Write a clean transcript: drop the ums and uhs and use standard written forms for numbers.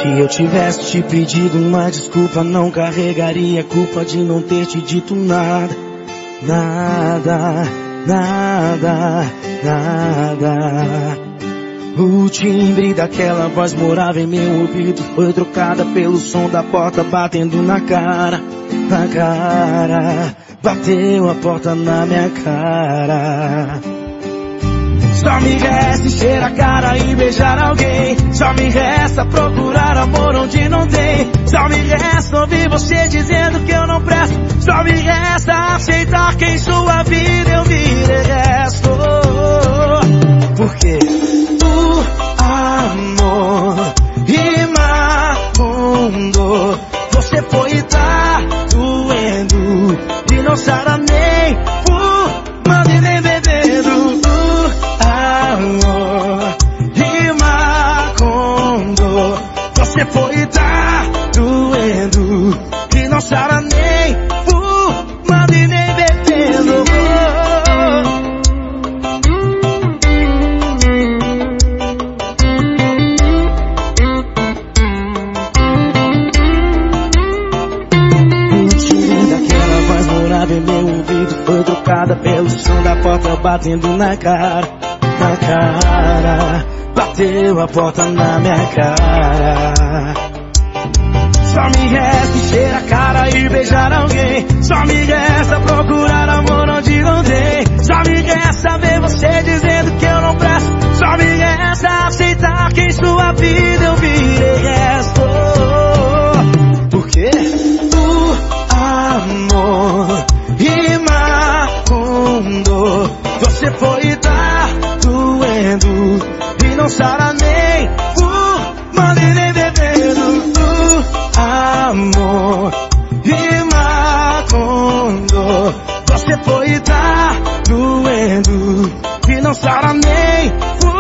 Se eu tivesse te pedido uma desculpa, não carregaria a culpa de não ter te dito nada. Nada, nada, nada. O timbre daquela voz morava em meu ouvido, foi trocada pelo som da porta batendo na cara. Na cara, bateu a porta na minha cara. Só me resta encher a cara e beijar alguém. Só me resta procurar amor onde não tem. Só me resta ouvir você dizendo que eu não presto. Só me resta aceitar que em sua vida eu virei resto. Porque o amor imacundo, você foi e tá doendo e não sara nem fumando e nem bebendo. Amor imacundo, você foi e tá doendo e não sara nem fumando e nem bebendo. O timbre daquela voz morava em meu ouvido, foi trocada pelo som da porta batendo na cara. Na cara, bateu a porta na minha cara. Só me resta encher a cara e beijar alguém. Só me resta procurar amor onde não tem. Só me resta ver você dizendo que eu não presto. Só me resta aceitar que em sua vida eu virei resto. Porque o amor imacundo, você foi e tá doendo e não sara nem fumando e nem bebendo. Amor imacundo, você foi e tá doendo e não sara nem fumando